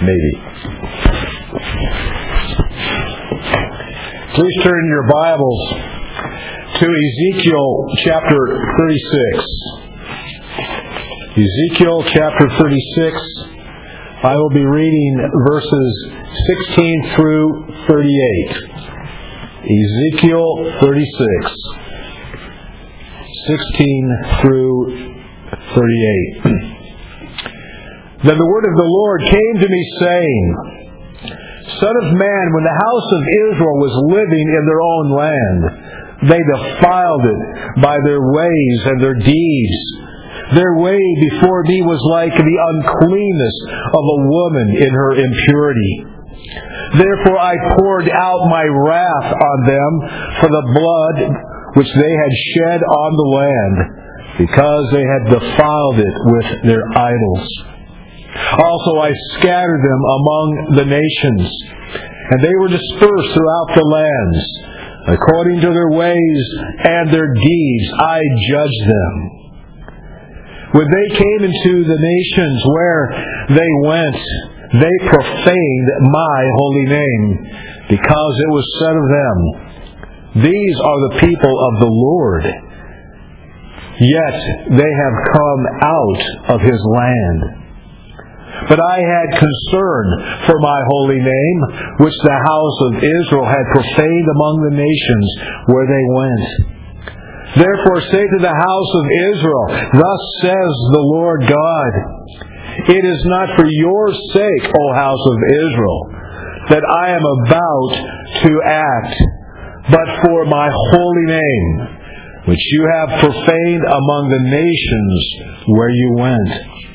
Maybe. Please turn your Bibles to Ezekiel chapter 36. Ezekiel chapter 36. I will be reading verses 16 through 38. Ezekiel 36. 16 through 38. Then the word of the Lord came to me, saying, Son of man, when the house of Israel was living in their own land, they defiled it by their ways and their deeds. Their way before me was like the uncleanness of a woman in her impurity. Therefore I poured out my wrath on them for the blood which they had shed on the land, because they had defiled it with their idols. Also I scattered them among the nations, and they were dispersed throughout the lands. According to their ways and their deeds I judged them. When they came into the nations where they went, they profaned my holy name, because it was said of them, These are the people of the Lord, yet they have come out of His land. But I had concern for my holy name, which the house of Israel had profaned among the nations where they went. Therefore say to the house of Israel, Thus says the Lord God, It is not for your sake, O house of Israel, that I am about to act, but for my holy name, which you have profaned among the nations where you went.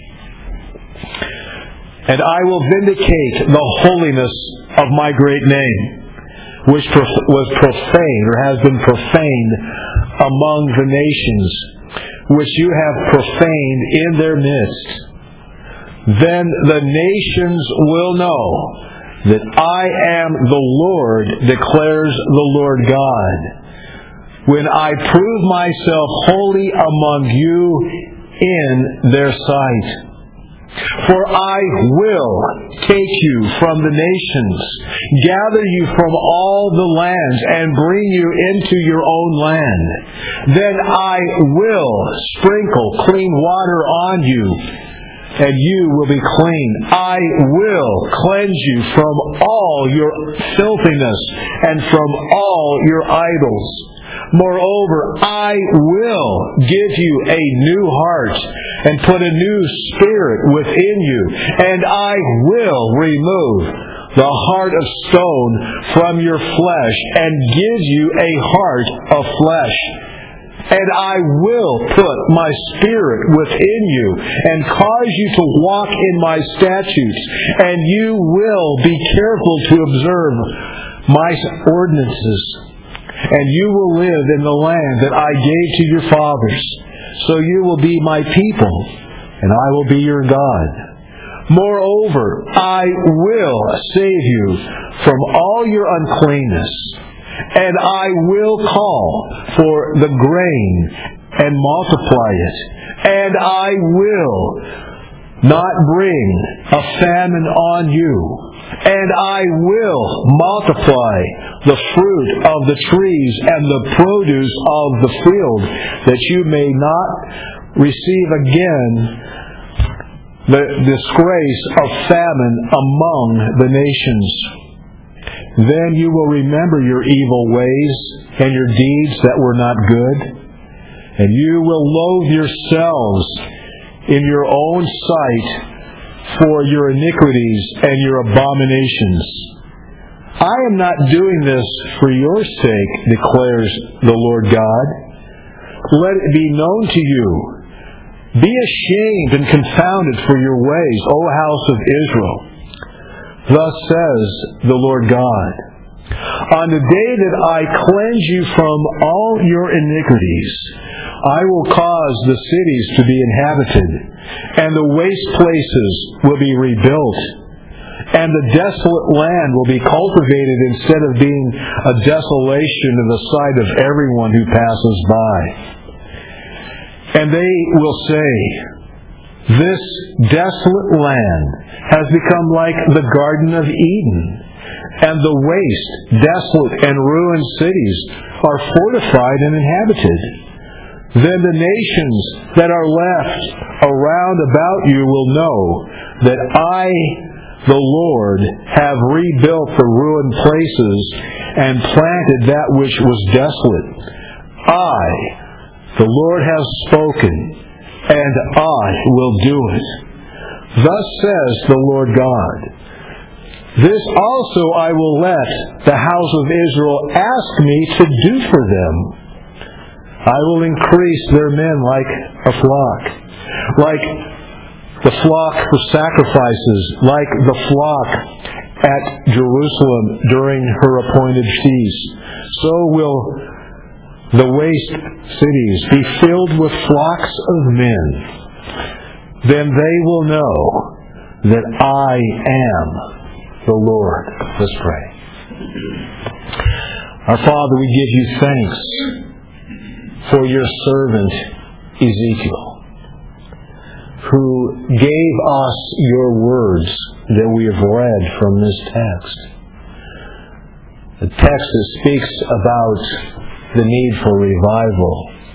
And I will vindicate the holiness of my great name, which was profaned, or has been profaned among the nations, which you have profaned in their midst. Then the nations will know that I am the Lord, declares the Lord God, when I prove myself holy among you in their sight. For I will take you from the nations, gather you from all the lands, and bring you into your own land. Then I will sprinkle clean water on you, and you will be clean. I will cleanse you from all your filthiness and from all your idols. Moreover, I will give you a new heart and put a new spirit within you, and I will remove the heart of stone from your flesh and give you a heart of flesh. And I will put my spirit within you and cause you to walk in my statutes, and you will be careful to observe my ordinances. And you will live in the land that I gave to your fathers. So you will be my people, and I will be your God. Moreover, I will save you from all your uncleanness, and I will call for the grain and multiply it, and I will not bring a famine on you. And I will multiply the fruit of the trees and the produce of the field, that you may not receive again the disgrace of famine among the nations. Then you will remember your evil ways and your deeds that were not good, and you will loathe yourselves in your own sight for your iniquities and your abominations. I am not doing this for your sake, declares the Lord God. Let it be known to you. Be ashamed and confounded for your ways, O house of Israel. Thus says the Lord God. On the day that I cleanse you from all your iniquities, I will cause the cities to be inhabited, and the waste places will be rebuilt, and the desolate land will be cultivated instead of being a desolation in the sight of everyone who passes by. And they will say, This desolate land has become like the Garden of Eden, and the waste, desolate, and ruined cities are fortified and inhabited. Then the nations that are left around about you will know that I, the Lord, have rebuilt the ruined places and planted that which was desolate. I, the Lord, have spoken, and I will do it. Thus says the Lord God. This also I will let the house of Israel ask me to do for them. I will increase their men like a flock, like the flock for sacrifices, like the flock at Jerusalem during her appointed feast. So will the waste cities be filled with flocks of men. Then they will know that I am the Lord. Let's pray. Our Father, we give you thanks for your servant Ezekiel, who gave us your words that we have read from this text. The text that speaks about the need for revival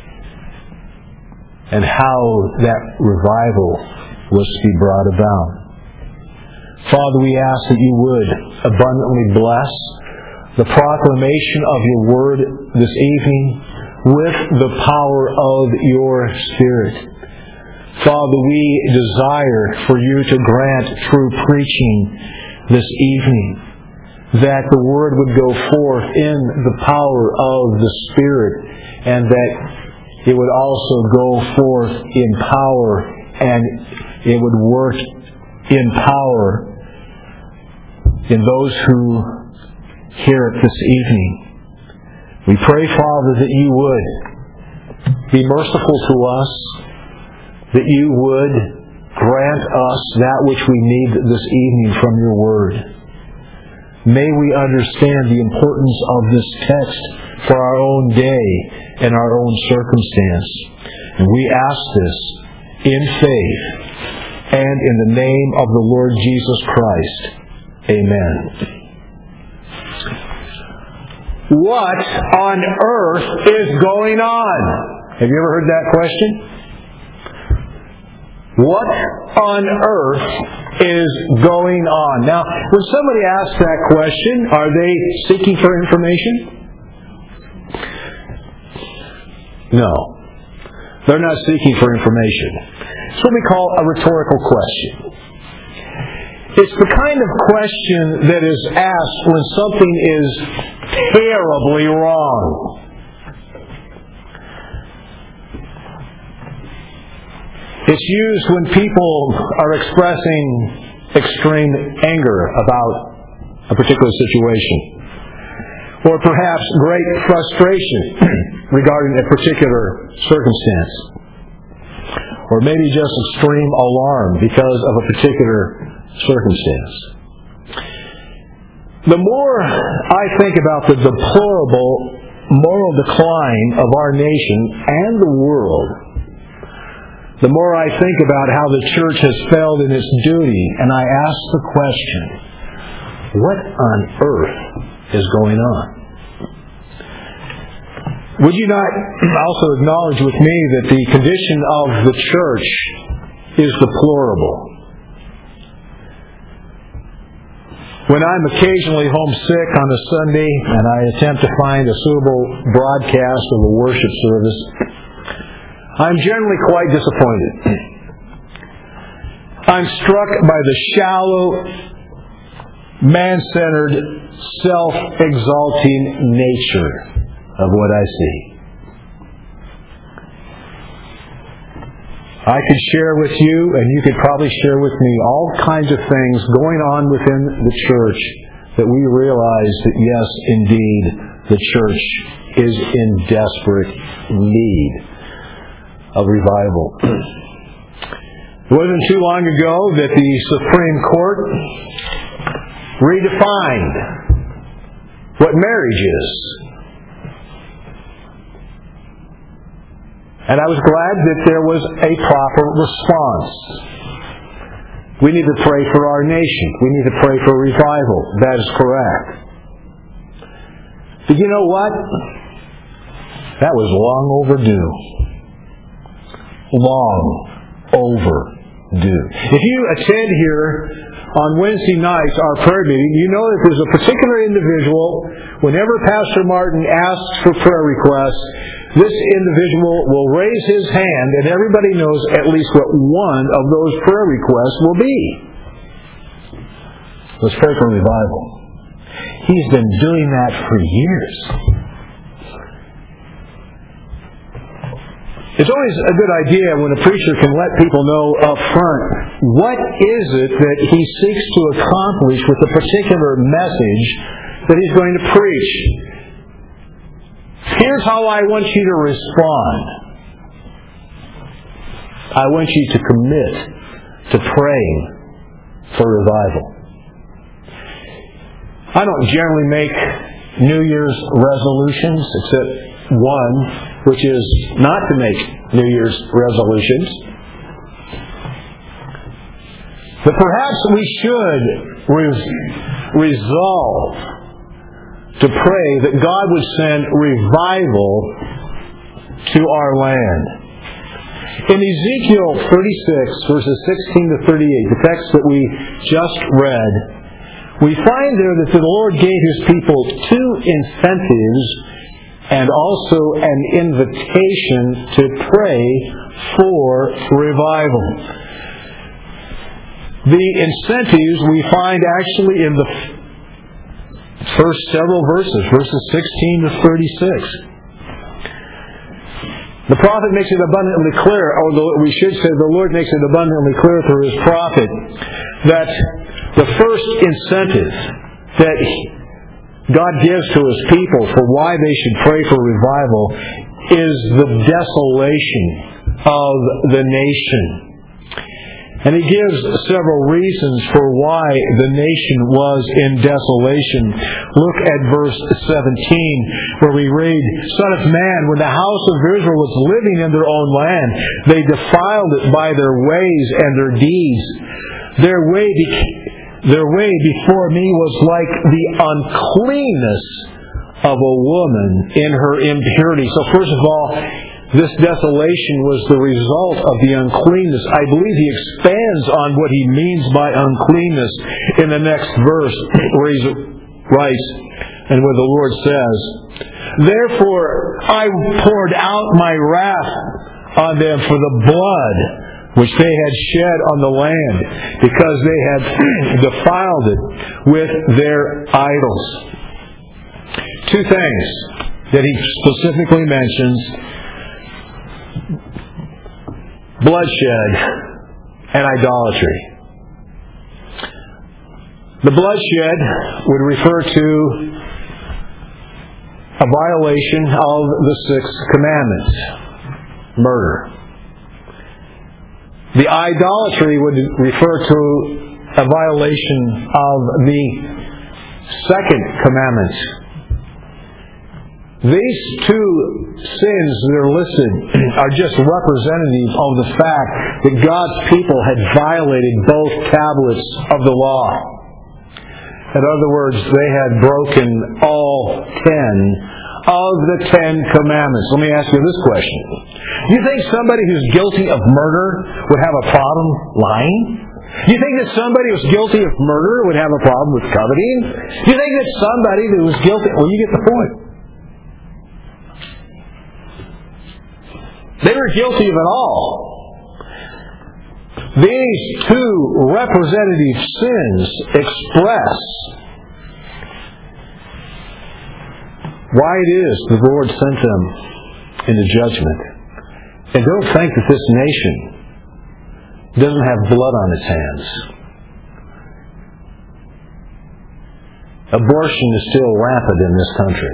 and how that revival was to be brought about. Father, we ask that you would abundantly bless the proclamation of your word this evening with the power of your Spirit. Father, we desire for you to grant true preaching this evening, that the Word would go forth in the power of the Spirit, and that it would also go forth in power, and it would work in power in those who hear it this evening. We pray, Father, that you would be merciful to us, that you would grant us that which we need this evening from your Word. May we understand the importance of this text for our own day and our own circumstance. And we ask this in faith and in the name of the Lord Jesus Christ. Amen. What on earth is going on? Have you ever heard that question? What on earth is going on? Now, when somebody asks that question, are they seeking for information? No. They're not seeking for information. It's what we call a rhetorical question. It's the kind of question that is asked when something is terribly wrong. It's used when people are expressing extreme anger about a particular situation, or perhaps great frustration regarding a particular circumstance, or maybe just extreme alarm because of a particular circumstance. The more I think about the deplorable moral decline of our nation and the world, the more I think about how the church has failed in its duty, and I ask the question, what on earth is going on? Would you not also acknowledge with me that the condition of the church is deplorable? When I'm occasionally homesick on a Sunday and I attempt to find a suitable broadcast of a worship service, I'm generally quite disappointed. I'm struck by the shallow, man-centered, self-exalting nature of what I see. I could share with you, and you could probably share with me, all kinds of things going on within the church that we realize that, yes, indeed, the church is in desperate need of revival. It wasn't too long ago that the Supreme Court redefined what marriage is. And I was glad that there was a proper response. We need to pray for our nation. We need to pray for revival. That is correct. But you know what? That was long overdue. Long overdue. If you attend here on Wednesday nights, our prayer meeting, you know that there's a particular individual, whenever Pastor Martin asks for prayer requests, this individual will raise his hand, and everybody knows at least what one of those prayer requests will be. Let's pray for revival. He's been doing that for years. It's always a good idea when a preacher can let people know up front what is it that he seeks to accomplish with a particular message that he's going to preach. Here's how I want you to respond. I want you to commit to praying for revival. I don't generally make New Year's resolutions, except one, which is not to make New Year's resolutions. But perhaps we should resolve to pray that God would send revival to our land. In Ezekiel 36, verses 16 to 38, the text that we just read, we find there that the Lord gave His people two incentives and also an invitation to pray for revival. The incentives we find actually in the first several verses, verses 16 to 36. The prophet makes it abundantly clear, or we should say the Lord makes it abundantly clear through His prophet, that the first incentive that God gives to His people for why they should pray for revival is the desolation of the nation. And He gives several reasons for why the nation was in desolation. Look at verse 17, where we read, Son of man, when the house of Israel was living in their own land, they defiled it by their ways and their deeds. Their way before me was like the uncleanness of a woman in her impurity. So first of all, this desolation was the result of the uncleanness. I believe he expands on what he means by uncleanness in the next verse, where he writes, and where the Lord says, Therefore I poured out my wrath on them for the blood which they had shed on the land, because they had defiled it with their idols. Two things that he specifically mentions: bloodshed and idolatry. The bloodshed would refer to a violation of the sixth commandment, murder. The idolatry would refer to a violation of the second commandment. These two sins that are listed are just representative of the fact that God's people had violated both tablets of the law. In other words, they had broken all 10 of the 10 commandments. Let me ask you this question. Do you think somebody who's guilty of murder would have a problem lying? Do you think that somebody who's guilty of murder would have a problem with coveting? Do you think that somebody who was guilty... Well, you get the point. They were guilty of it all. These two representative sins express why it is the Lord sent them into judgment. And don't think that this nation doesn't have blood on its hands. Abortion is still rampant in this country.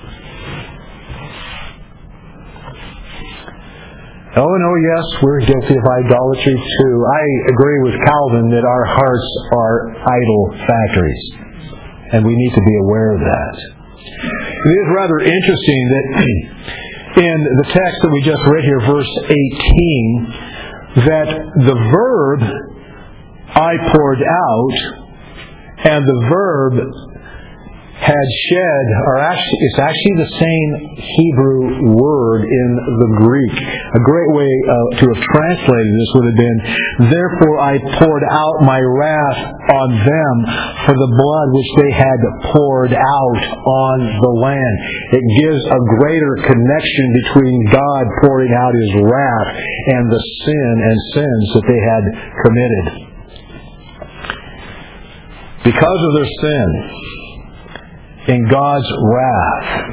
Oh, no, yes, we're guilty of idolatry too. I agree with Calvin that our hearts are idol factories, and we need to be aware of that. It is rather interesting that in the text that we just read here, verse 18, that the verb I poured out and the verb had shed it's actually the same Hebrew word in the Greek. A great way to have translated this would have been, therefore I poured out my wrath on them for the blood which they had poured out on the land. It gives a greater connection between God pouring out His wrath and the sin and sins that they had committed. Because of their sin, in God's wrath,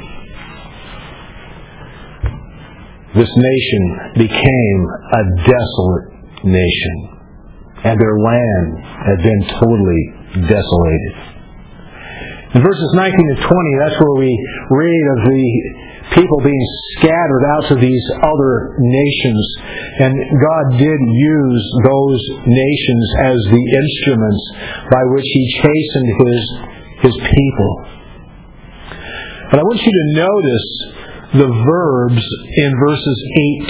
this nation became a desolate nation, and their land had been totally desolated. In verses 19 to 20, that's where we read of the people being scattered out to these other nations, and God did use those nations as the instruments by which He chastened His people. But I want you to notice the verbs in verses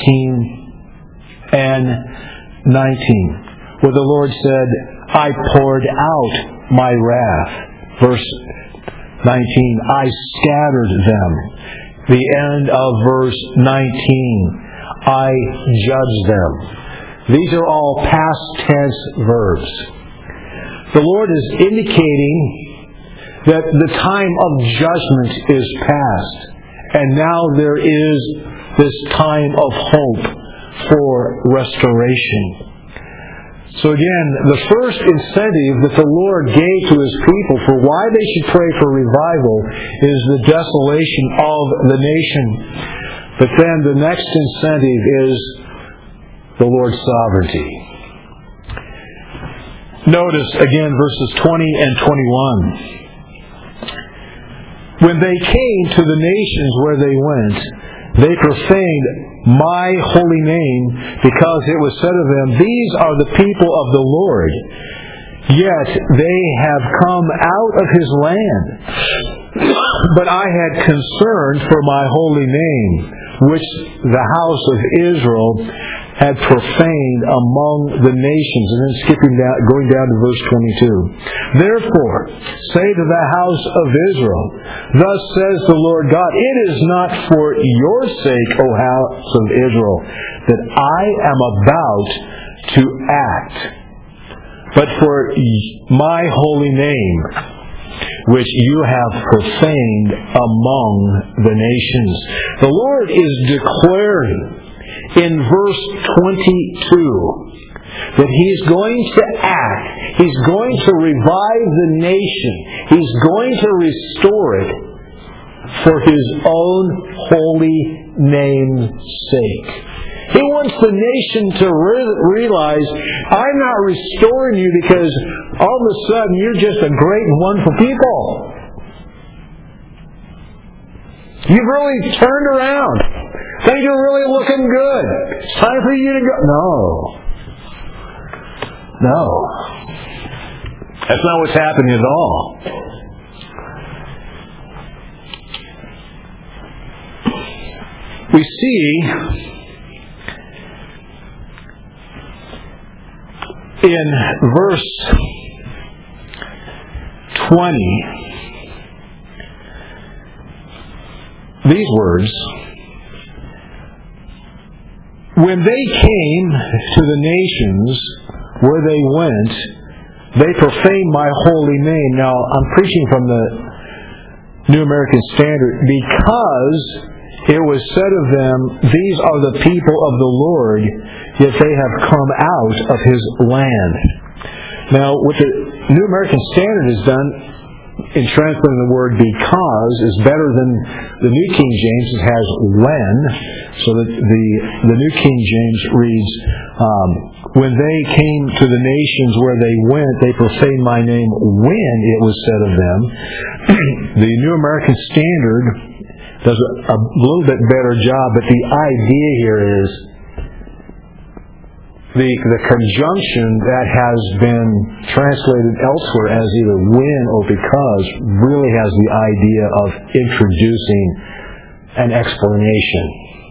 18 and 19, where the Lord said, I poured out my wrath. Verse 19, I scattered them. The end of verse 19, I judged them. These are all past tense verbs. The Lord is indicating that the time of judgment is past, and now there is this time of hope for restoration. So again, the first incentive that the Lord gave to His people for why they should pray for revival is the desolation of the nation. But then the next incentive is the Lord's sovereignty. Notice again verses 20 and 21. When they came to the nations where they went, they profaned my holy name, because it was said of them, these are the people of the Lord, yet they have come out of His land. But I had concern for my holy name, which the house of Israel had profaned among the nations. And then going down to verse 22. Therefore, say to the house of Israel, thus says the Lord God, it is not for your sake, O house of Israel, that I am about to act, but for my holy name, which you have profaned among the nations. The Lord is declaring in verse 22 that He's going to act. He's going to revive the nation. He's going to restore it for His own holy name's sake. He wants the nation to realize, I'm not restoring you because all of a sudden you're just a great and wonderful people. You've really turned around. Things are really looking good. It's time for you to go. No. That's not what's happening at all. We see in verse 20 these words, when they came to the nations where they went, they profaned my holy name. Now, I'm preaching from the New American Standard, because it was said of them, these are the people of the Lord, yet they have come out of His land. Now, what the New American Standard has done in translating the word because is better than the New King James. It has when, so that the New King James reads, when they came to the nations where they went, they profaned my name when it was said of them. The New American Standard does a little bit better job, but the idea here is the conjunction that has been translated elsewhere as either when or because really has the idea of introducing an explanation.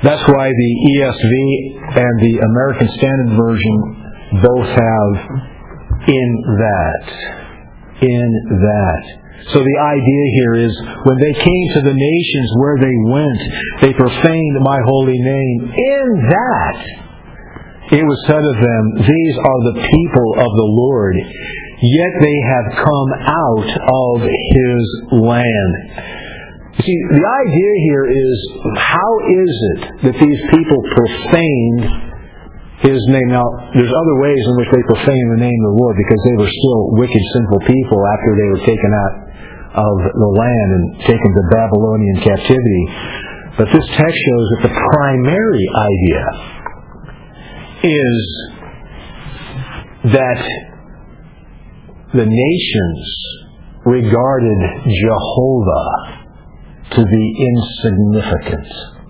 That's why the ESV and the American Standard Version both have in that. In that. So the idea here is, when they came to the nations where they went, they profaned my holy name. In that, it was said of them, these are the people of the Lord, yet they have come out of His land. You see, the idea here is, how is it that these people profaned His name? Now, there's other ways in which they profaned the name of the Lord, because they were still wicked, sinful people after they were taken out of the land and taken to Babylonian captivity. But this text shows that the primary idea is that the nations regarded Jehovah to be insignificant.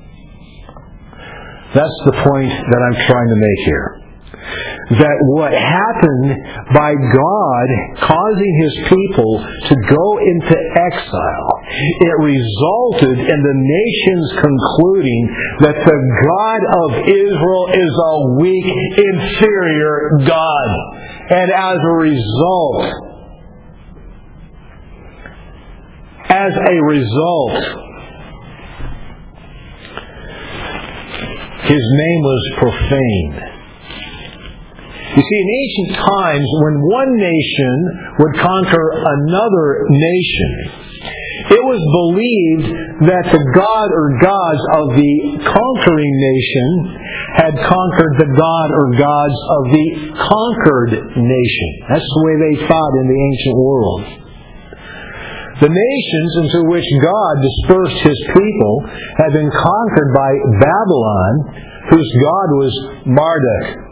That's the point that I'm trying to make here. That what happened by God causing His people to go into exile, it resulted in the nations concluding that the God of Israel is a weak, inferior God. And as a result, His name was profaned. You see, in ancient times, when one nation would conquer another nation, it was believed that the god or gods of the conquering nation had conquered the god or gods of the conquered nation. That's the way they thought in the ancient world. The nations into which God dispersed His people had been conquered by Babylon, whose god was Marduk.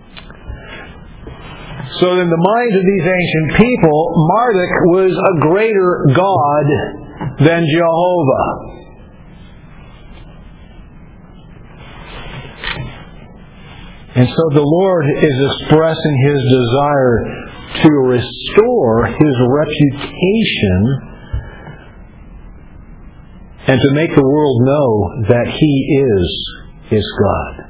So in the minds of these ancient people, Marduk was a greater god than Jehovah. And so the Lord is expressing His desire to restore His reputation and to make the world know that He is God.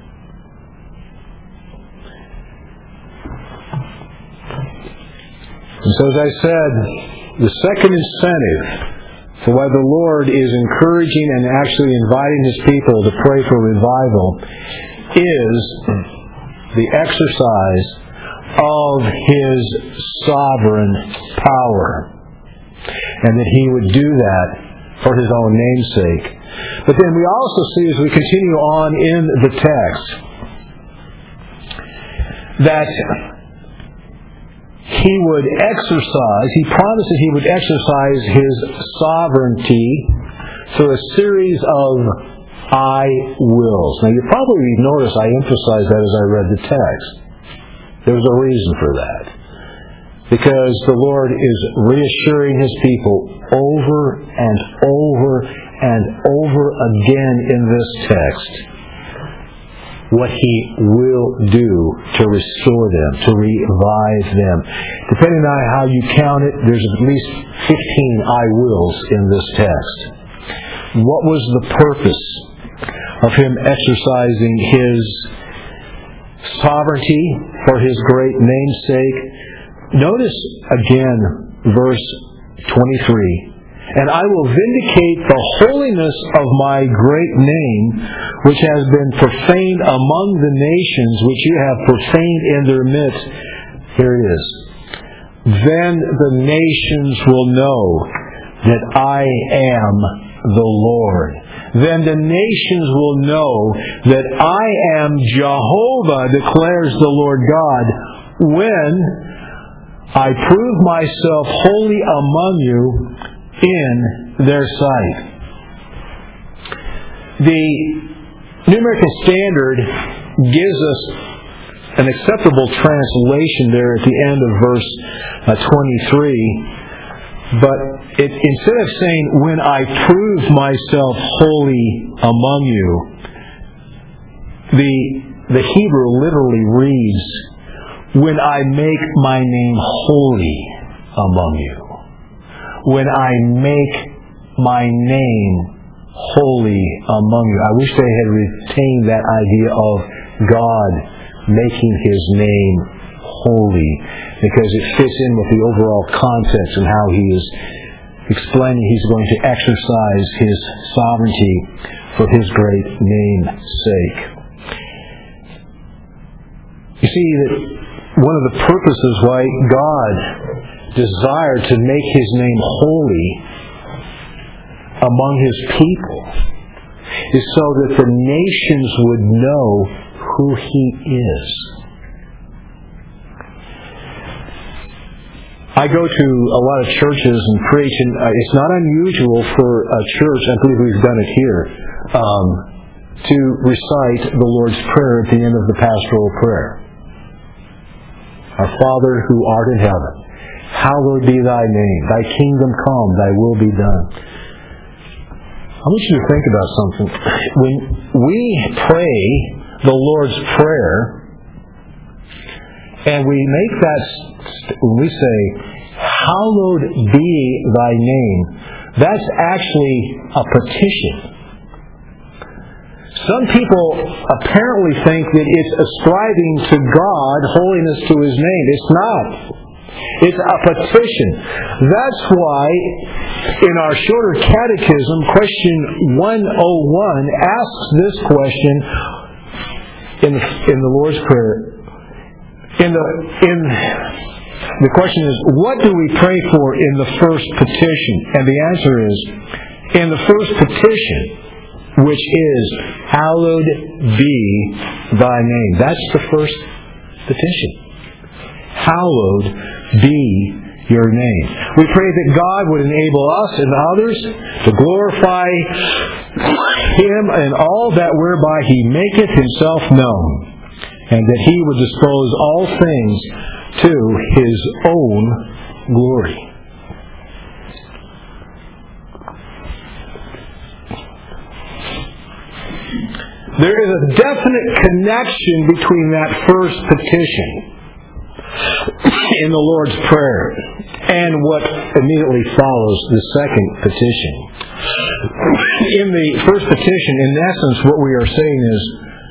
And so, as I said, the second incentive for why the Lord is encouraging and actually inviting His people to pray for revival is the exercise of His sovereign power. And that He would do that for His own name's sake. But then we also see, as we continue on in the text, that He promises He would exercise His sovereignty through a series of I wills. Now, you probably notice I emphasized that as I read the text. There's a reason for that. Because the Lord is reassuring His people over and over and over again in this text what He will do to restore them, to revive them. Depending on how you count it, there's at least 15 I wills in this text. What was the purpose of Him exercising His sovereignty for His great name's sake? Notice again verse 23. And I will vindicate the holiness of my great name, which has been profaned among the nations, which you have profaned in their midst. Here it is. Then the nations will know that I am the Lord. Then the nations will know that I am Jehovah, declares the Lord God, when I prove myself holy among you in their sight. The New American Standard gives us an acceptable translation there at the end of verse 23. But instead of saying, when I prove myself holy among you, the Hebrew literally reads, when I make my name holy among you. When I make my name holy among you. I wish they had retained that idea of God making His name holy, because it fits in with the overall context and how He is explaining He's going to exercise His sovereignty for His great name's sake. You see that one of the purposes why God desired to make His name holy among His people is so that the nations would know who He is. I go to a lot of churches and preach, and it's not unusual for a church, I believe we've done it here, to recite the Lord's Prayer at the end of the pastoral prayer. Our Father who art in heaven, hallowed be Thy name. Thy kingdom come, Thy will be done. I want you to think about something. When we pray the Lord's Prayer, and we make that, when we say, hallowed be Thy name, that's actually a petition. Some people apparently think that it's ascribing to God holiness to His name. It's not. It's a petition. That's why in our shorter catechism, question 101 asks this question in the Lord's Prayer. The question is, what do we pray for in the first petition? And the answer is, in the first petition, which is, hallowed be Thy name. That's the first petition. Hallowed be Your name. We pray that God would enable us and others to glorify Him in all that whereby He maketh Himself known, and that He would dispose all things to His own glory. There is a definite connection between that first petition in the Lord's Prayer and what immediately follows the second petition. In the first petition, in essence, what we are saying is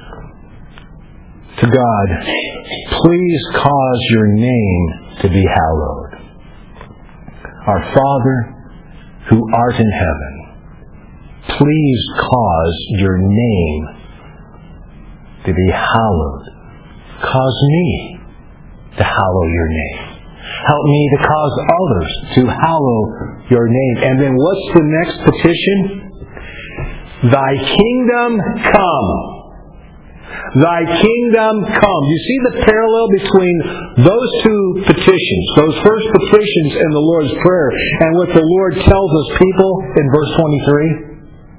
to God, please cause Your name to be hallowed. Our Father who art in heaven, please cause Your name to be hallowed. Cause me to hallow Your name. Help me to cause others to hallow Your name. And then what's the next petition? Thy kingdom come. Thy kingdom come. You see the parallel between those two petitions, those first petitions in the Lord's Prayer, and what the Lord tells His people in verse 23?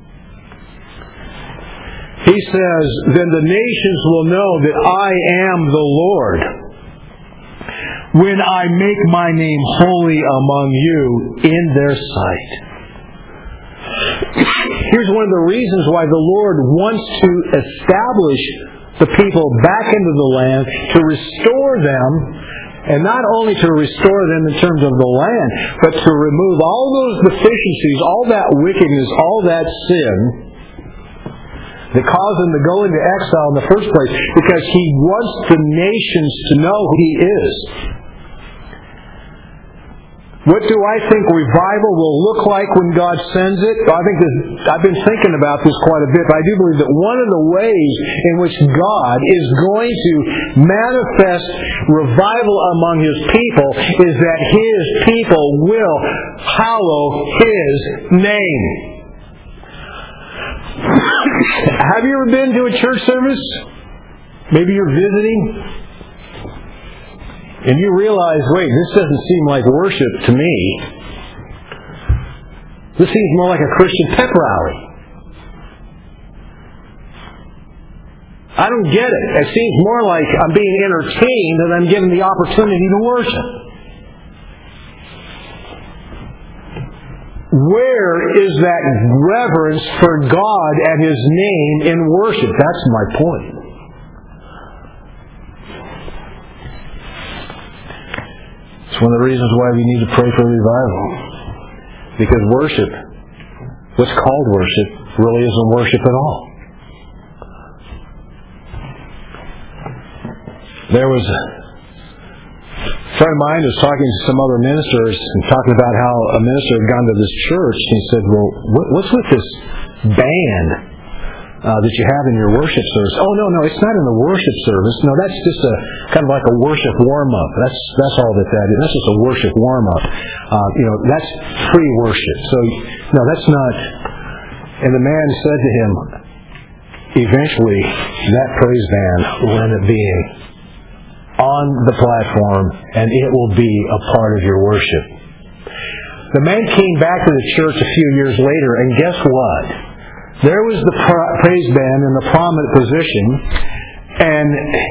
He says, then the nations will know that I am the Lord when I make My name holy among you in their sight. Here's one of the reasons why the Lord wants to establish the people back into the land, to restore them, and not only to restore them in terms of the land, but to remove all those deficiencies, all that wickedness, all that sin that caused them to go into exile in the first place, because He wants the nations to know who He is. What do I think revival will look like when God sends it? I've been thinking about this quite a bit, but I do believe that one of the ways in which God is going to manifest revival among His people is that His people will hallow His name. Have you ever been to a church service? Maybe you're visiting, and you realize, wait, this doesn't seem like worship to me. This seems more like a Christian pep rally. I don't get it. It seems more like I'm being entertained than I'm given the opportunity to worship. Where is that reverence for God and His name in worship? That's my point. It's one of the reasons why we need to pray for revival. Because worship, what's called worship, really isn't worship at all. There was a friend of mine was talking to some other ministers and talking about how a minister had gone to this church, and he said, well, what's with this band that you have in your worship service? Oh, no, it's not in the worship service. No, that's just a kind of like a worship warm-up. That's all that is. That's just a worship warm-up. That's pre-worship. So, no, that's not. And the man said to him, eventually, that praise band will end up being on the platform, and it will be a part of your worship. The man came back to the church a few years later, and guess what? There was the praise band in the prominent position, and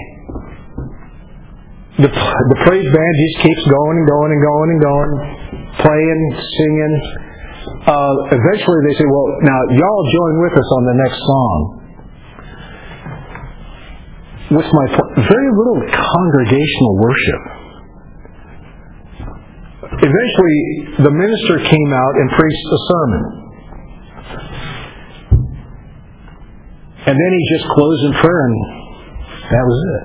the praise band just keeps going and going and going and going, playing, singing. Eventually they say, well, now y'all join with us on the next song. What's my point? Very little congregational worship. Eventually, the minister came out and preached a sermon. And then he just closed in prayer, and that was it.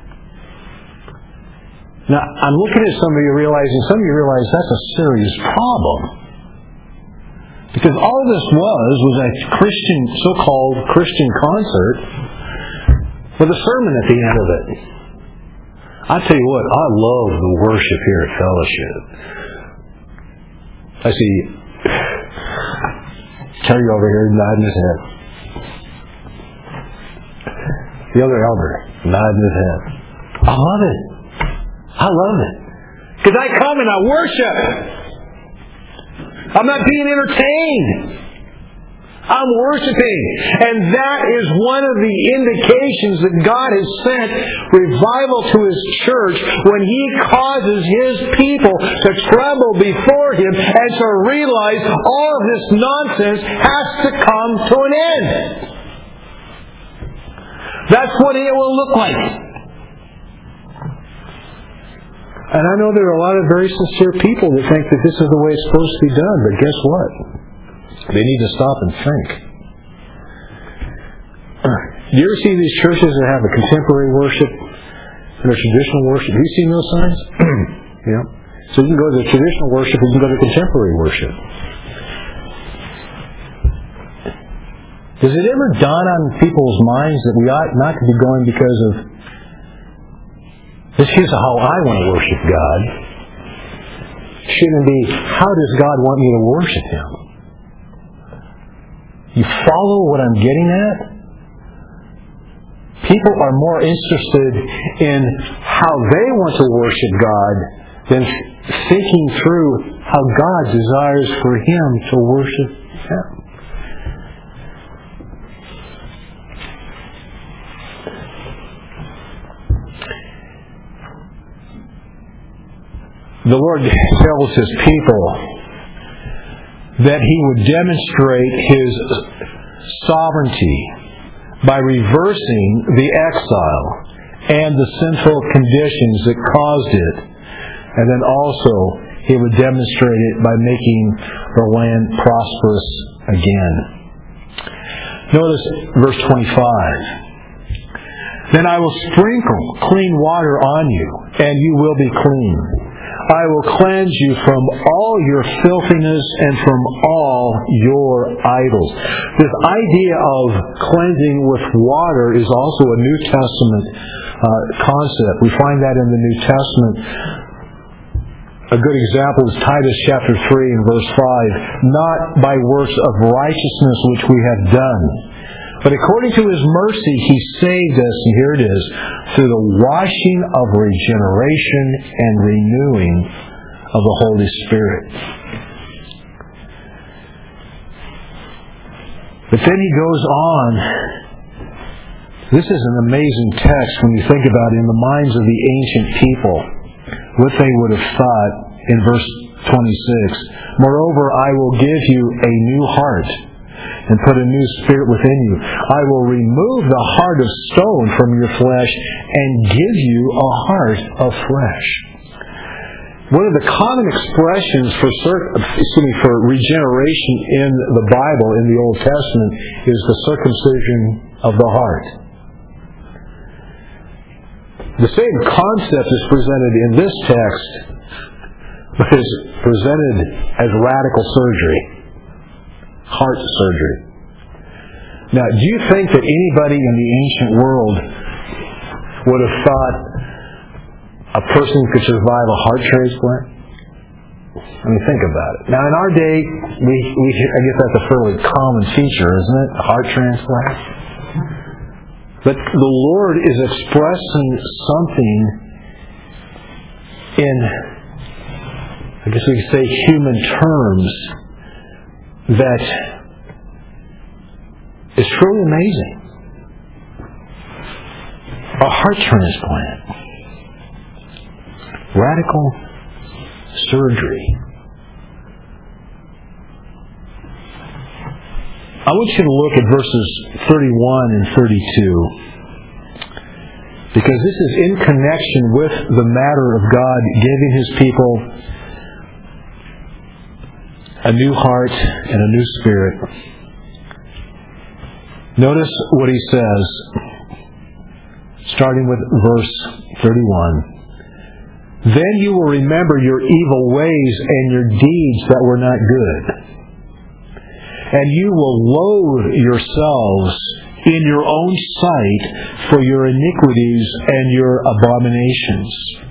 Now, I'm looking at some of you realize that's a serious problem. Because all this was a Christian, so-called Christian concert with a sermon at the end of it. I tell you what, I love the worship here at Fellowship. I see Terry over here nodding his head. The other elder nodding his head. I love it. I love it. Because I come and I worship. I'm not being entertained. I'm worshiping. And that is one of the indications that God has sent revival to His church when He causes His people to tremble before Him and to realize all of this nonsense has to come to an end. That's what it will look like. And I know there are a lot of very sincere people that think that this is the way it's supposed to be done, but guess what? They need to stop and think. Do you ever see these churches that have a contemporary worship and a traditional worship? Have you seen those signs? Yeah. So you can go to the traditional worship, you can go to contemporary worship. Does it ever dawn on people's minds that we ought not to be going because of this is how I want to worship God? Shouldn't it be, how does God want me to worship Him? You follow what I'm getting at? People are more interested in how they want to worship God than thinking through how God desires for Him to worship Him. The Lord tells His people that He would demonstrate His sovereignty by reversing the exile and the sinful conditions that caused it. And then also He would demonstrate it by making the land prosperous again. Notice verse 25. Then I will sprinkle clean water on you, and you will be clean. I will cleanse you from all your filthiness and from all your idols. This idea of cleansing with water is also a New Testament concept. We find that in the New Testament. A good example is Titus chapter 3 and verse 5. Not by works of righteousness which we have done, but according to His mercy He saved us, and here it is, through the washing of regeneration and renewing of the Holy Spirit. But then he goes on. This is an amazing text when you think about it in the minds of the ancient people, what they would have thought in verse 26. Moreover, I will give you a new heart and put a new spirit within you. I will remove the heart of stone from your flesh and give you a heart of flesh. One of the common expressions for regeneration in the Bible, in the Old Testament, is the circumcision of the heart. The same concept is presented in this text, but is presented as radical surgery, heart surgery. Now, do you think that anybody in the ancient world would have thought a person could survive a heart transplant? I mean, think about it. Now, in our day, I guess that's a fairly common feature, isn't it? A heart transplant. But the Lord is expressing something in, I guess we could say, human terms that is truly amazing. A heart transplant. Radical surgery. I want you to look at verses 31 and 32, because this is in connection with the matter of God giving His people a new heart and a new spirit. Notice what he says, starting with verse 31. Then you will remember your evil ways and your deeds that were not good. And you will loathe yourselves in your own sight for your iniquities and your abominations.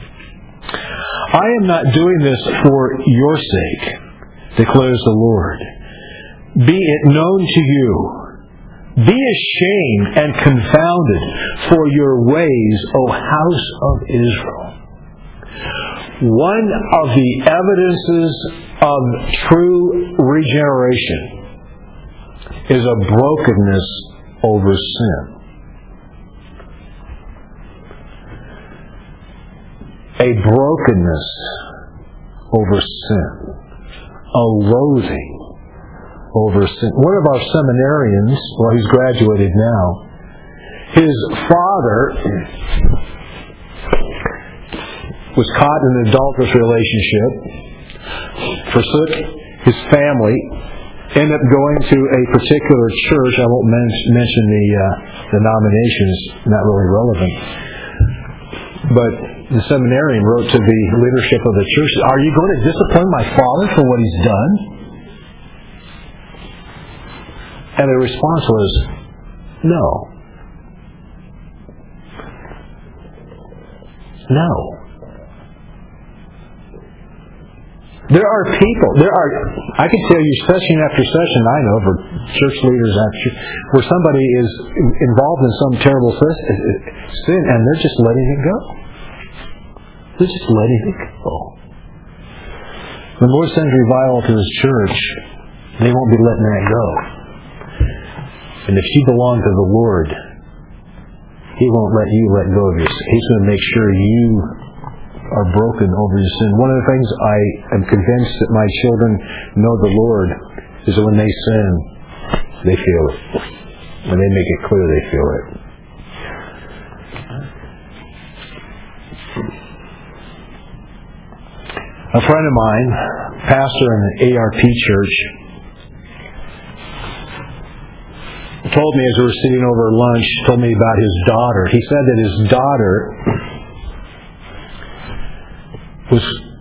I am not doing this for your sake, declares the Lord. Be it known to you. Be ashamed and confounded for your ways, O house of Israel. One of the evidences of true regeneration is a brokenness over sin. A brokenness over sin. A loathing over sin. One of our seminarians, well, he's graduated now, his father was caught in an adulterous relationship, forsook his family, ended up going to a particular church. I won't mention the denomination, it's not really relevant. But the seminarian wrote to the leadership of the church, are you going to discipline my father for what he's done? And the response was, no. No. There are people, I can tell you session after session, I know, for church leaders after, where somebody is involved in some terrible sin and they're just letting it go. They're just letting it go. When the Lord sends revival to His church, they won't be letting that go. And if you belong to the Lord, He won't let you let go of your sin. He's going to make sure you are broken over your sin. One of the things I am convinced that my children know the Lord is that when they sin, they feel it. When they make it clear, they feel it. A friend of mine, pastor in the ARP church, told me as we were sitting over lunch, told me about his daughter. He said that his daughter was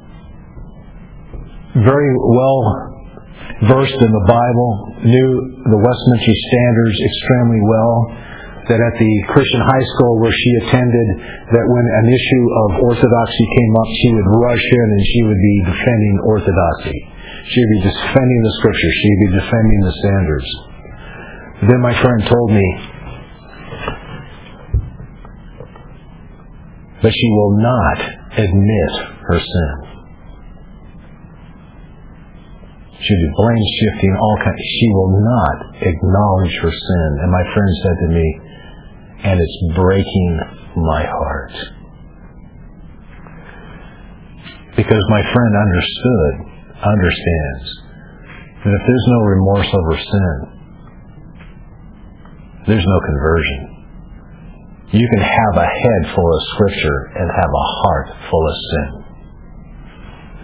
very well versed in the Bible, knew the Westminster Standards extremely well, that at the Christian high school where she attended, that when an issue of orthodoxy came up, she would rush in and she would be defending orthodoxy. She would be defending the Scripture. She would be defending the standards. Then my friend told me that she will not admit her sin. She'll be blame shifting, all kinds. She will not acknowledge her sin. And my friend said to me, and it's breaking my heart. Because my friend understands that if there's no remorse over sin, there's no conversion. You can have a head full of Scripture and have a heart full of sin.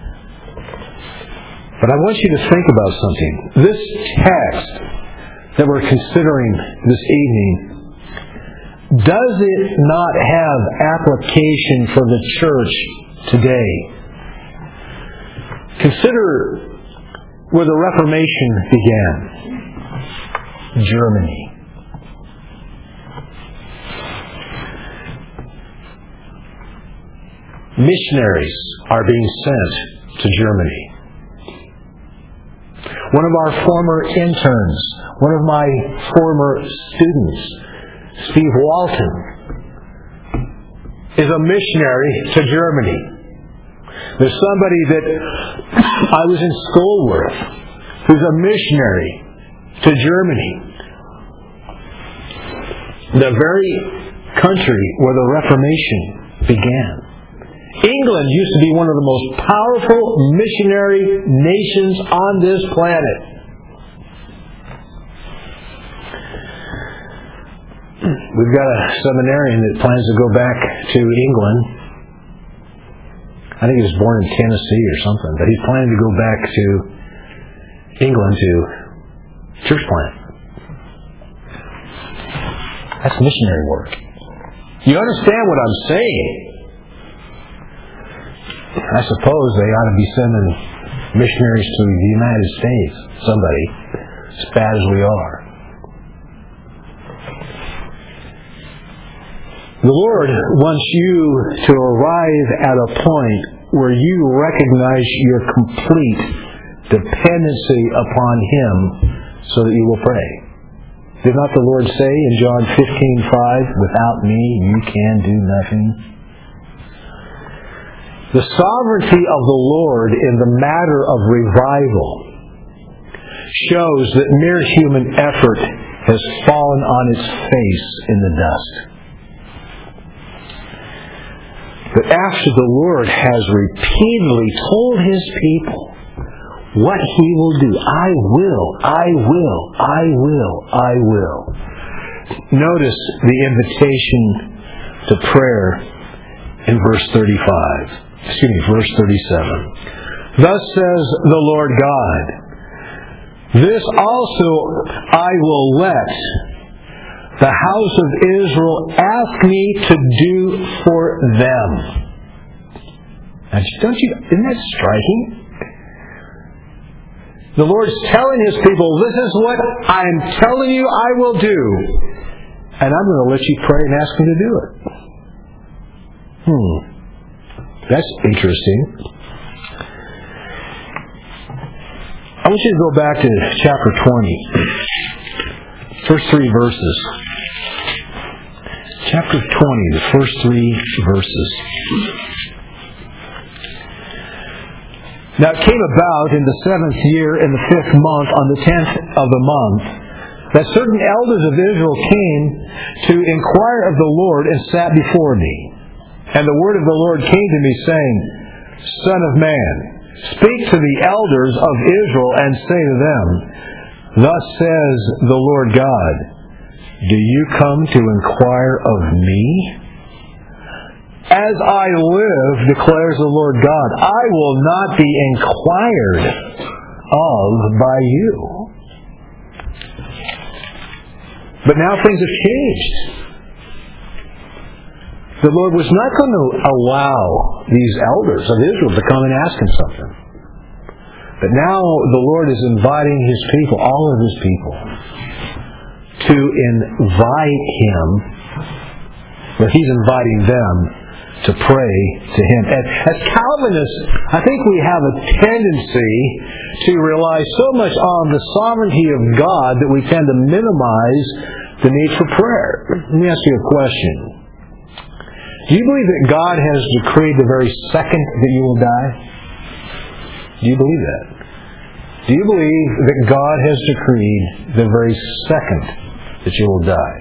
But I want you to think about something. This text that we're considering this evening, does it not have application for the church today? Consider where the Reformation began. Germany. Missionaries are being sent to Germany. One of our former interns, one of my former students, Steve Walton, is a missionary to Germany. There's somebody that I was in school with who's a missionary to Germany. The very country where the Reformation began. England used to be one of the most powerful missionary nations on this planet. We've got a seminarian that plans to go back to England. I think he was born in Tennessee or something, but he's planning to go back to England to church plant. That's missionary work. You understand what I'm saying? I suppose they ought to be sending missionaries to the United States. Somebody, as bad as we are. The Lord wants you to arrive at a point where you recognize your complete dependency upon Him so that you will pray. Did not the Lord say in John 15:5, "Without me you can do nothing"? The sovereignty of the Lord in the matter of revival shows that mere human effort has fallen on its face in the dust. But after the Lord has repeatedly told His people what He will do, I will. Notice the invitation to prayer in verse 35. Verse 37. Thus says the Lord God, this also I will let the house of Israel ask me to do for them. Now, isn't that striking? The Lord's telling His people, this is what I'm telling you I will do. And I'm going to let you pray and ask me to do it. That's interesting. I want you to go back to chapter 20. First 3 verses. Chapter 20, the first 3 verses. Now it came about in the 7th year, in the 5th month, on the 10th of the month, that certain elders of Israel came to inquire of the Lord and sat before me. And the word of the Lord came to me, saying, Son of man, speak to the elders of Israel and say to them, Thus says the Lord God, Do you come to inquire of me? As I live, declares the Lord God, I will not be inquired of by you. But now things have changed. The Lord was not going to allow these elders of Israel to come and ask Him something. But now the Lord is inviting His people, all of His people, to invite Him, or He's inviting them to pray to Him. And as Calvinists, I think we have a tendency to rely so much on the sovereignty of God that we tend to minimize the need for prayer. Let me ask you a question. Do you believe that God has decreed the very second that you will die? Do you believe that? Do you believe that God has decreed the very second that you will die?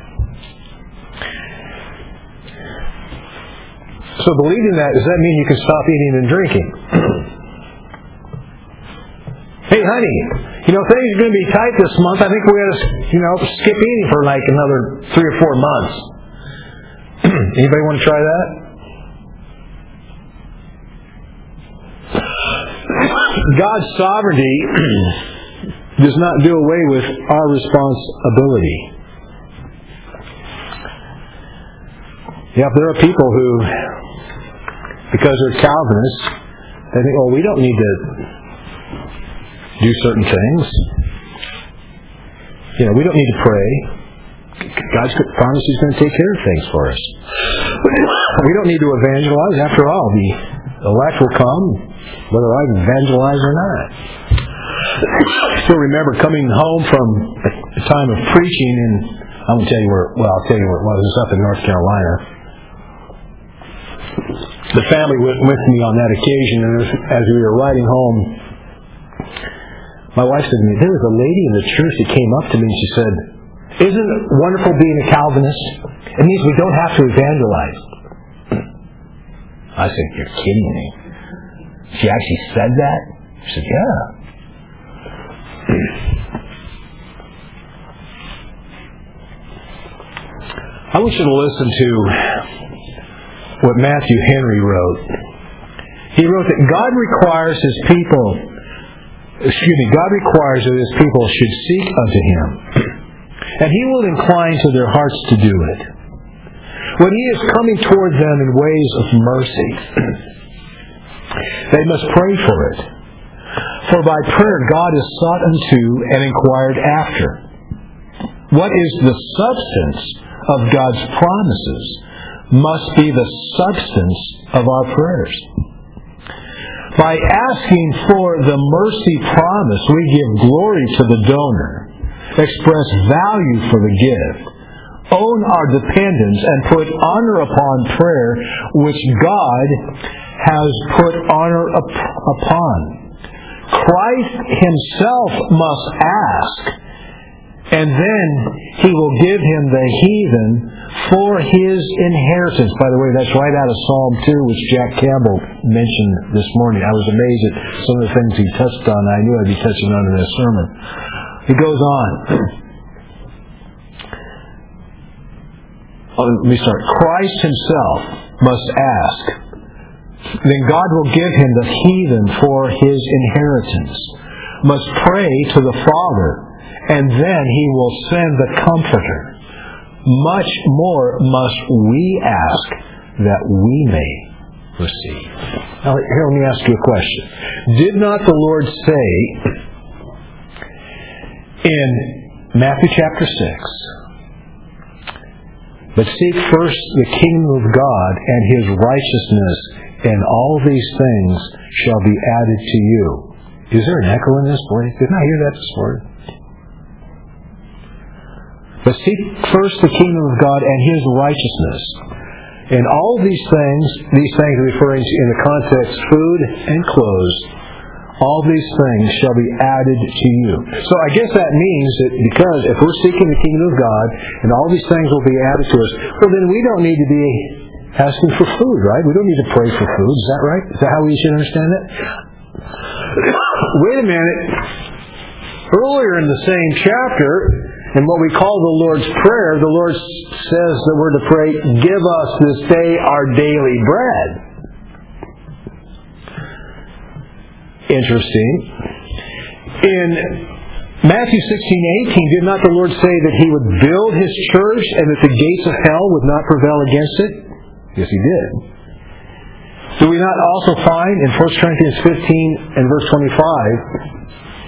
So believing that, does that mean you can stop eating and drinking? Hey honey, things are going to be tight this month. I think we're going to, skip eating for like another 3 or 4 months. Anybody want to try that? God's sovereignty does not do away with our responsibility. Yeah, there are people who, because they're Calvinists, they think, well, we don't need to do certain things. We don't need to pray. God's promised He's going to take care of things for us. We don't need to evangelize. After all, the elect will come, whether I evangelize or not. I still remember coming home from a time of preaching, and I won't tell you where. Well, I'll tell you where it was. It was up in North Carolina. The family went with me on that occasion, and as we were riding home, my wife said to me, there was a lady in the church that came up to me and she said, isn't it wonderful being a Calvinist? It means we don't have to evangelize. I said, you're kidding me. She actually said that? She said, yeah. I want you to listen to what Matthew Henry wrote. He wrote that God requires that His people should seek unto Him, and He will incline to their hearts to do it. When He is coming toward them in ways of mercy, they must pray for it. For by prayer God is sought unto and inquired after. What is the substance of God's promises must be the substance of our prayers. By asking for the mercy promise, we give glory to the donor, express value for the gift, own our dependence, and put honor upon prayer, which God has put honor upon. Christ Himself must ask, and then He will give him the heathen for his inheritance. By the way, that's right out of Psalm 2, which Jack Campbell mentioned this morning. I was amazed at some of the things he touched on. I knew I'd be touching on in this sermon. He goes on. Let me start. Christ Himself must ask. Then God will give him the heathen for his inheritance. Must pray to the Father, and then He will send the Comforter. Much more must we ask that we may receive. Now, here, let me ask you a question. Did not the Lord say in Matthew chapter 6, but seek first the kingdom of God and His righteousness, and all these things shall be added to you? Is there an echo in this place? Didn't I hear that this morning? But seek first the kingdom of God and His righteousness. And all these things referring to, in the context, food and clothes, all these things shall be added to you. So I guess that means that because if we're seeking the kingdom of God and all these things will be added to us, well then we don't need to be asking for food, right? We don't need to pray for food. Is that right? Is that how we should understand it? Wait a minute. Earlier in the same chapter, in what we call the Lord's Prayer, the Lord says that we're to pray, give us this day our daily bread. Interesting. In Matthew 16:18, did not the Lord say that He would build His church and that the gates of hell would not prevail against it? Yes, He did. Do we not also find in 1 Corinthians 15 and verse 25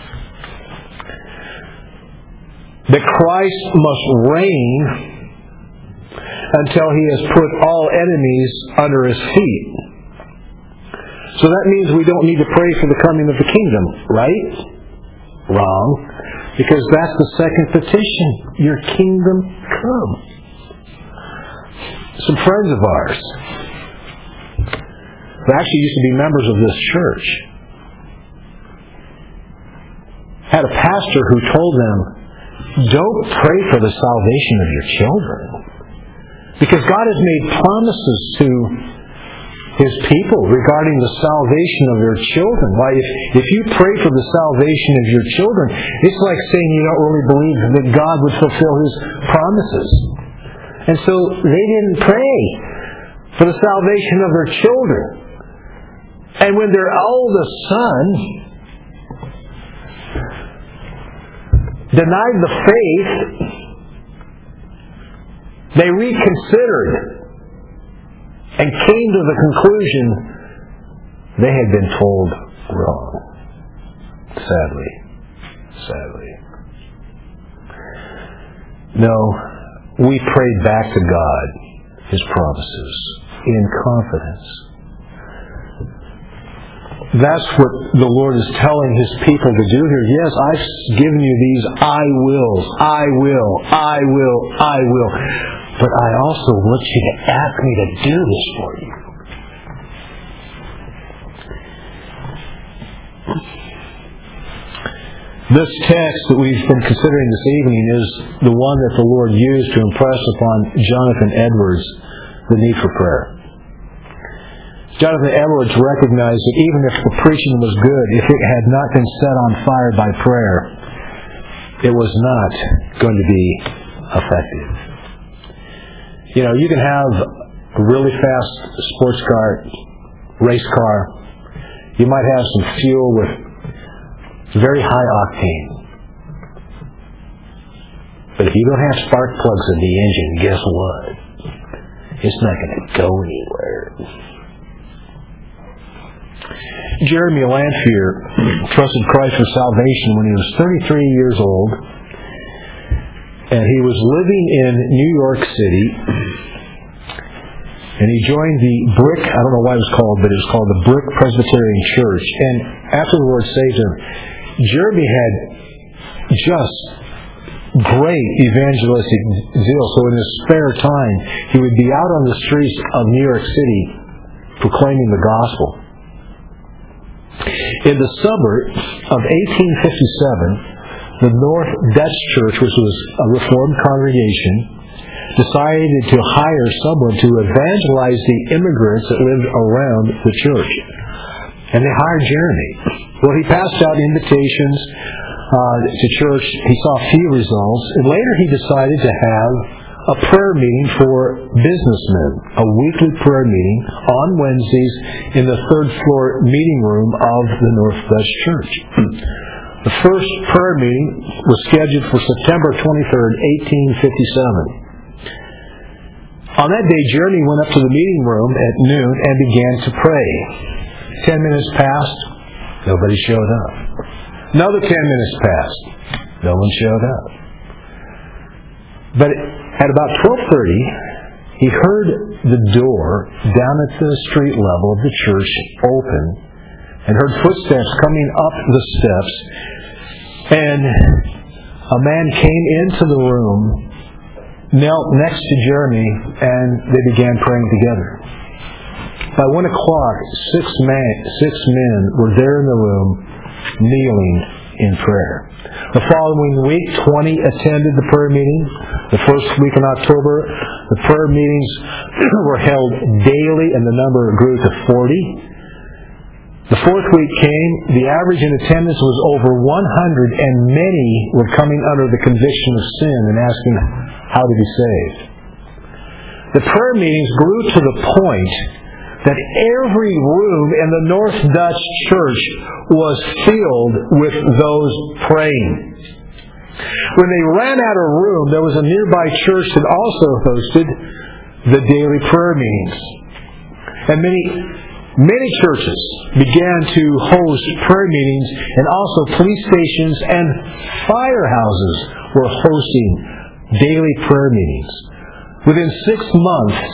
that Christ must reign until He has put all enemies under His feet? So that means we don't need to pray for the coming of the kingdom, right? Wrong. Because that's the second petition. Your kingdom come. Some friends of ours who actually used to be members of this church had a pastor who told them, don't pray for the salvation of your children. Because God has made promises to His people regarding the salvation of their children. Why, if you pray for the salvation of your children, it's like saying you don't really believe that God would fulfill His promises. And so they didn't pray for the salvation of their children. And when their oldest son denied the faith, they reconsidered and came to the conclusion they had been told wrong. Sadly. No, we prayed back to God His promises in confidence. That's what the Lord is telling His people to do here. Yes, I've given you these I wills. I will. But I also want you to ask me to do this for you. This text that we've been considering this evening is the one that the Lord used to impress upon Jonathan Edwards the need for prayer. Jonathan Edwards recognized that even if the preaching was good, if it had not been set on fire by prayer, it was not going to be effective. You know, you can have a really fast sports car, race car. You might have some fuel with very high octane. But if you don't have spark plugs in the engine, guess what? It's not going to go anywhere. Jeremy Lanphier trusted Christ for salvation when he was 33 years old, and he was living in New York City, and he joined the Brick, I don't know why it was called, but it was called the Brick Presbyterian Church. And after the Lord saved him, Jeremy had just great evangelistic zeal. So in his spare time, he would be out on the streets of New York City proclaiming the gospel. In the summer of 1857, the North Dutch Church, which was a Reformed congregation, decided to hire someone to evangelize the immigrants that lived around the church. And they hired Jeremy. Well, he passed out invitations to church. He saw few results. And later he decided to have a prayer meeting for businessmen, a weekly prayer meeting on Wednesdays in the third floor meeting room of the North Dutch Church. The first prayer meeting was scheduled for September 23rd, 1857. On that day, Jeremy went up to the meeting room at noon and began to pray. 10 minutes passed, nobody showed up. Another 10 minutes passed, no one showed up. But at about 12:30, he heard the door down at the street level of the church open and heard footsteps coming up the steps, and a man came into the room, knelt next to Jeremy, and they began praying together. By 1 o'clock, six men were there in the room, kneeling in prayer. The following week, 20 attended the prayer meeting. The first week in October, the prayer meetings were held daily, and the number grew to 40. The fourth week came, the average in attendance was over 100, and many were coming under the conviction of sin and asking how to be saved. The prayer meetings grew to the point that every room in the North Dutch Church was filled with those praying. When they ran out of room, there was a nearby church that also hosted the daily prayer meetings. And many churches began to host prayer meetings, and also police stations and firehouses were hosting daily prayer meetings. Within 6 months,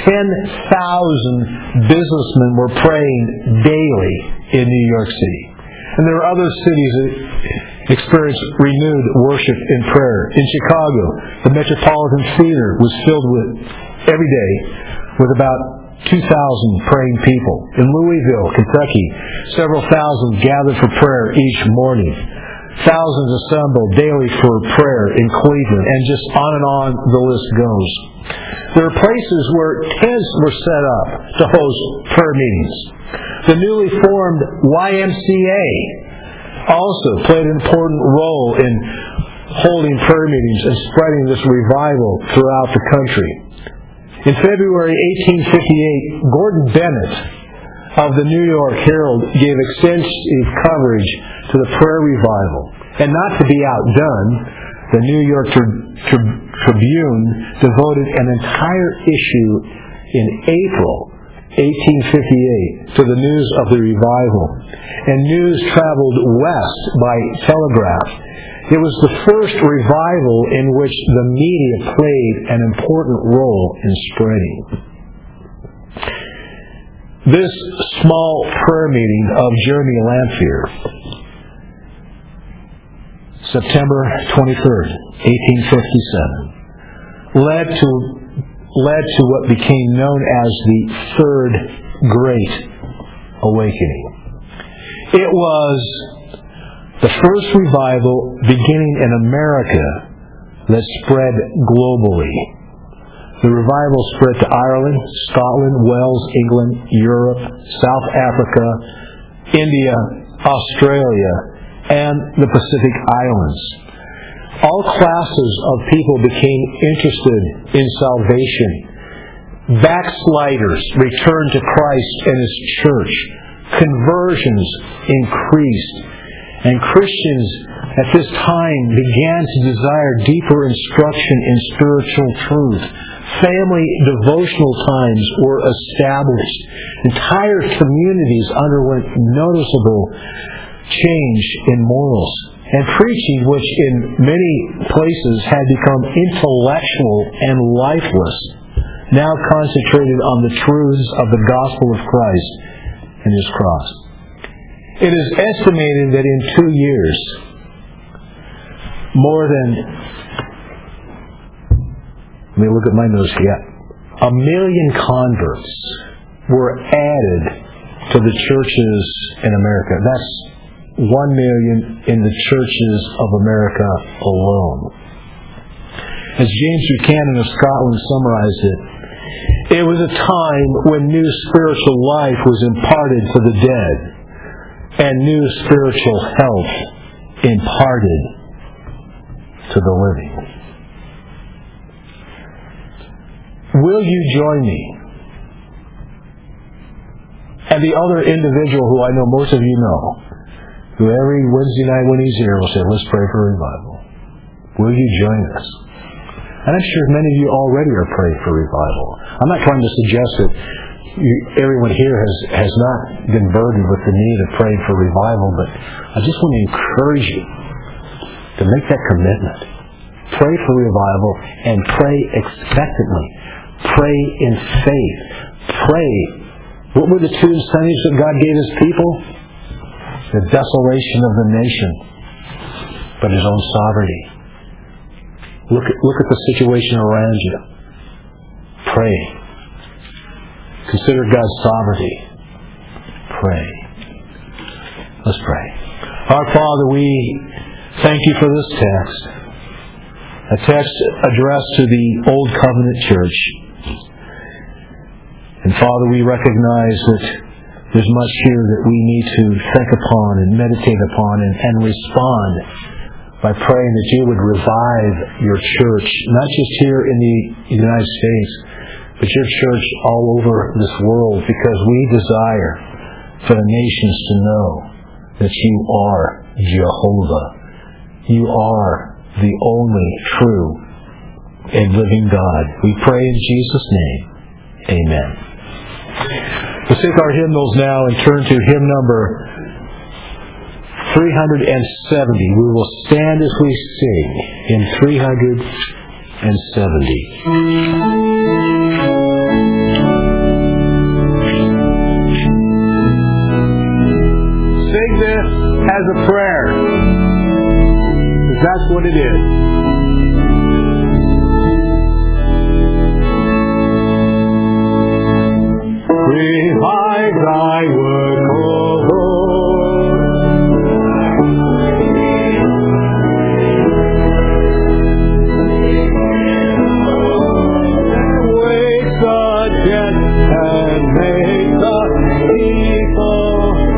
10,000 businessmen were praying daily in New York City. And there were other cities that experienced renewed worship in prayer. In Chicago, the Metropolitan Theater was filled with every day with about 2,000 praying people. In Louisville, Kentucky, several thousand gathered for prayer each morning. Thousands assembled daily for prayer in Cleveland, and just on the list goes. There are places where tents were set up to host prayer meetings. The newly formed YMCA also played an important role in holding prayer meetings and spreading this revival throughout the country. In February 1858, Gordon Bennett of the New York Herald gave extensive coverage to the prayer revival. And not to be outdone, the New York Tribune devoted an entire issue in April 1858 to the news of the revival. And news traveled west by telegraph. It was the first revival in which the media played an important role in spreading. This small prayer meeting of Jeremy Lanphier, September 23rd, 1857, led to what became known as the Third Great Awakening. It was the first revival beginning in America that spread globally. The revival spread to Ireland, Scotland, Wales, England, Europe, South Africa, India, Australia, and the Pacific Islands. All classes of people became interested in salvation. Backsliders returned to Christ and His church. Conversions increased. And Christians at this time began to desire deeper instruction in spiritual truth. Family devotional times were established. Entire communities underwent noticeable change in morals. And preaching, which in many places had become intellectual and lifeless, now concentrated on the truths of the gospel of Christ and His cross. It is estimated that in 2 years, more than, let me look at my notes here, 1 million converts were added to the churches in America. That's 1 million in the churches of America alone. As James Buchanan of Scotland summarized it, it was a time when new spiritual life was imparted to the dead and new spiritual health imparted to the living. Will you join me? And the other individual who I know most of you know, who every Wednesday night when he's here will say, let's pray for revival. Will you join us? And I'm sure many of you already are praying for revival. I'm not trying to suggest that everyone here has not been burdened with the need of praying for revival, but I just want to encourage you to make that commitment. Pray for revival and pray expectantly. Pray in faith. Pray. What were the two incentives that God gave His people? The desolation of the nation, but His own sovereignty. Look at the situation around you. Pray. Consider God's sovereignty. Pray. Let's pray. Our Father, we thank You for this text. A text addressed to the Old Covenant Church. And Father, we recognize that there's much here that we need to think upon and meditate upon and respond by praying that You would revive Your church, not just here in the United States, but Your church all over this world, because we desire for the nations to know that You are Jehovah. You are the only true and living God. We pray in Jesus' name. Amen. Let's take our hymnals now and turn to hymn number 370. We will stand as we sing in 370. Sing this as a prayer, because that's what it is. Revive Thy word, O Lord. Wake the dead and make the people.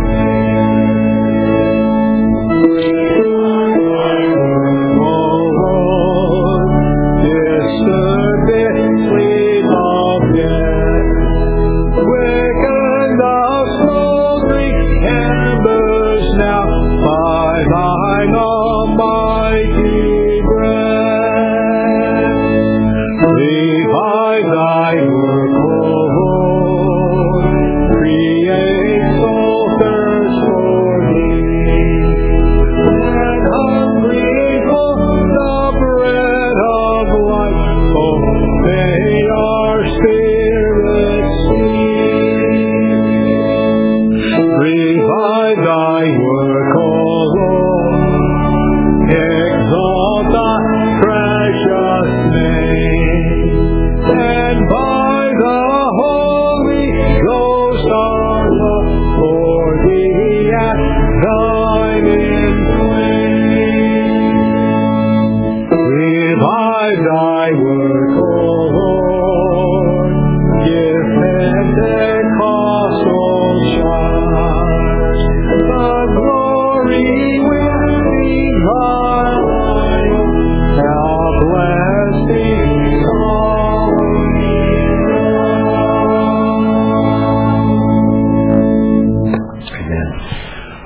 O Lord, disturb the sleep of death. Quicken the smoldering embers now by Thine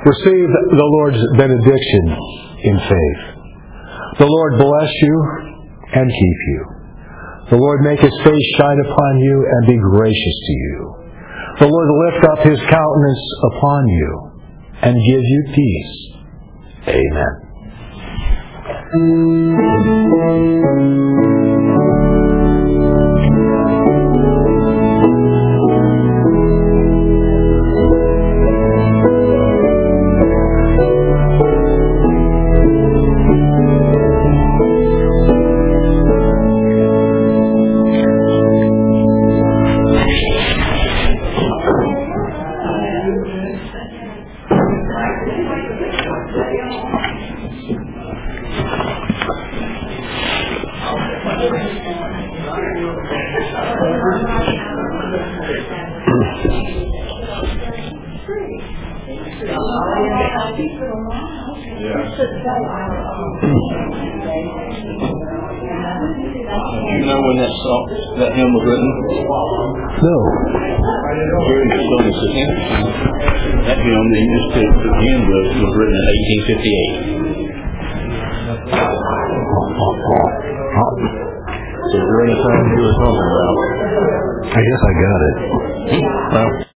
Receive the Lord's benediction in faith. The Lord bless you and keep you. The Lord make His face shine upon you and be gracious to you. The Lord lift up His countenance upon you and give you peace. Amen. You know when that hymn was written? No. Here in the Stillness of Hymn. That hymn that you just picked at the end was written in 1858. So during the time you were talking about. I guess I got it. Well,